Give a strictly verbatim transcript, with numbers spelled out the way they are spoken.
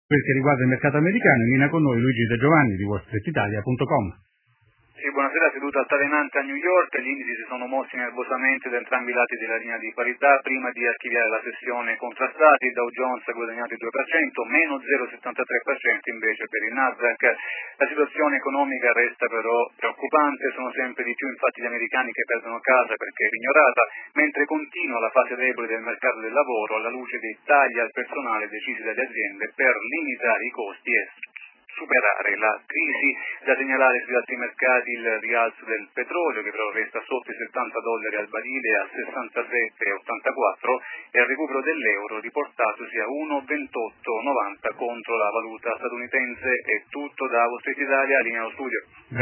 quel che riguarda il mercato americano. In linea con noi Luigi De Giovanni di wall street italia punto com. Sì, buonasera. Seduta altalenante a New York, gli indici si sono mossi nervosamente da entrambi i lati della linea di parità prima di archiviare la sessione contrastati. Il Dow Jones ha guadagnato il due per cento, meno zero virgola settantatré per cento invece per il Nasdaq. La situazione economica resta però preoccupante, sono sempre di più infatti gli americani che perdono casa perché è ignorata, mentre continua la fase debole del mercato del lavoro alla luce dei tagli al personale decisi dalle aziende per limitare i costi e superare la crisi. Da segnalare sugli altri mercati il rialzo del petrolio, che però resta sotto i settanta dollari al barile a sessantasette virgola ottantaquattro, e il recupero dell'euro riportatosi a uno virgola ventotto novanta contro la valuta statunitense. È tutto da Wall Street Italia, linea allo studio.